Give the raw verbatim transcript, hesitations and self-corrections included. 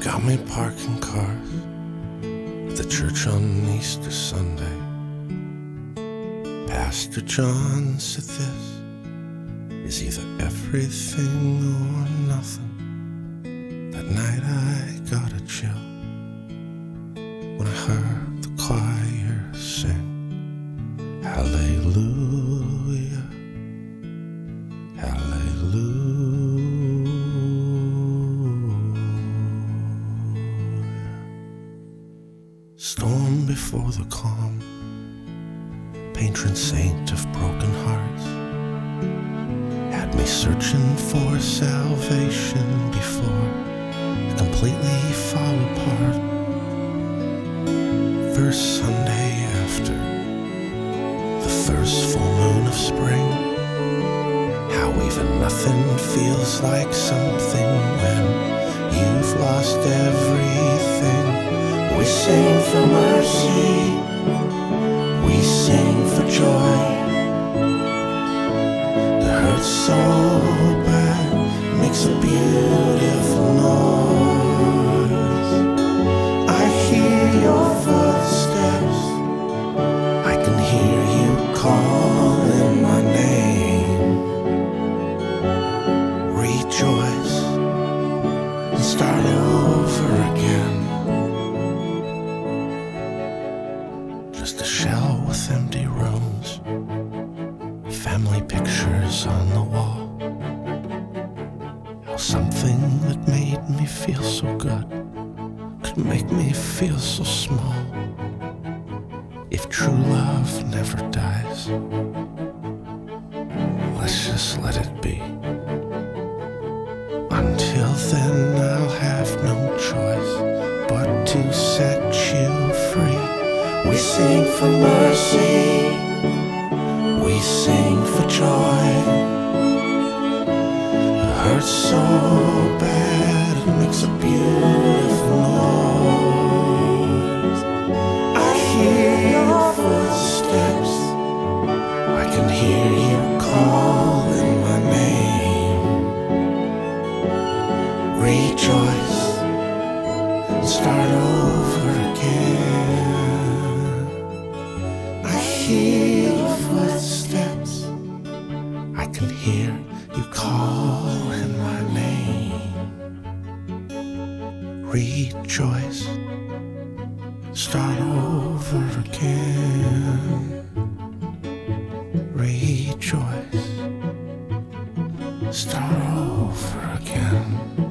Got me parking cars at the church on Easter Sunday. Pastor John said this is either everything or nothing. That night I got a chill when I heard the choir sing Hallelujah, Hallelujah. Storm before the calm, patron saint of broken hearts, had me searching for salvation before I completely fall apart. First Sunday after the first full moon of spring, how even nothing feels like something when you've lost everything. We sing for mercy, we sing for joy. The hurt's so bad, makes a beautiful noise. I hear your footsteps, I can hear you calling my name. Rejoice and start over again. Just a shell with empty rooms, family pictures on the wall. How something that made me feel so good could make me feel so small. If true love never dies, let's just let it be. Until then I'll have no choice but to set you free. We sing for mercy, we sing for joy. It hurts so bad, it makes a beautiful noise. I hear your footsteps, I can hear you calling my name. Rejoice and start over again. I hear your footsteps, I can hear you calling my name. Rejoice, start over again. Rejoice, start over again.